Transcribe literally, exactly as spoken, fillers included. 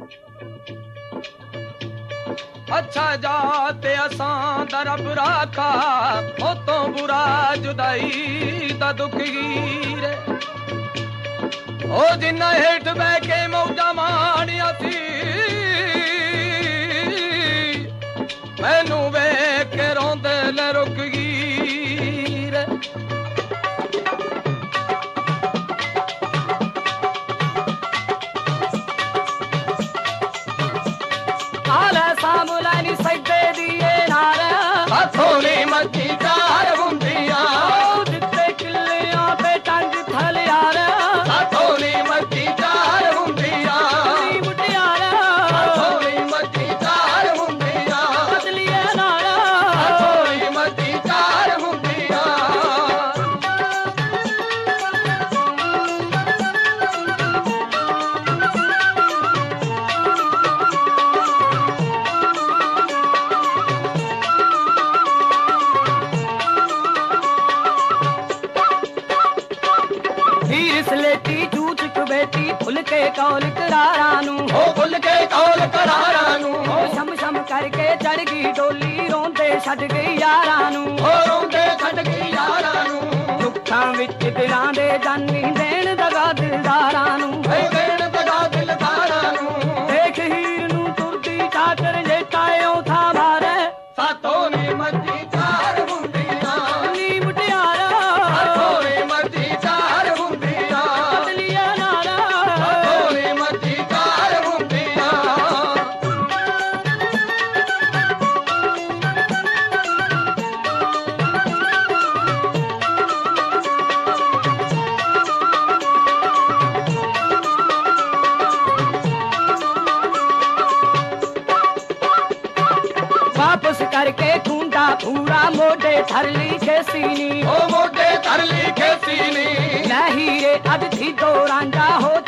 अच्छा जाते असां दर बुराखा ओ तो बुरा जुदाई दा दुख गिरे ओ जिन्ना हेठ बह के मौजा माणिया सी मैनू वेख के रोंदे ले रुक गिरे सामुलानी सजदे दिए नारा हथोली मच्छी चार बुंदिया जिते किलियां पे टंग थल यार हथोली मच्छी चार बुंदिया मुटियारा हथोली मच्छी चार बुंदिया बदलिए नारा हथोली मच्छी चार बुंदिया लेटी चूच बेटी फुल के कौल करारानू हो फुल के कौल करारानू हो शम शम करके चढ़ गई डोली रोंदे छड़ गई यारानू हो रोंदे छड़ गई यारानू दुखां विच दिलां दे जानी देण दगा दिलदारानू देण दगा दिलदारानू देख हीर नू तुरदी चाकर जे कायो था मारे सातों ने मच्छी चार बुंदिया नी मुटियारा सातों ने मच्छी चार बुंदिया बदलिए नारा सातों ने मच्छी चार बुंदिया वापस करके खूंटा पूरा मोटे थरली खेसीनी ओ मोटे थरली खेसीनी लहीरे अध थी दो रांझा हो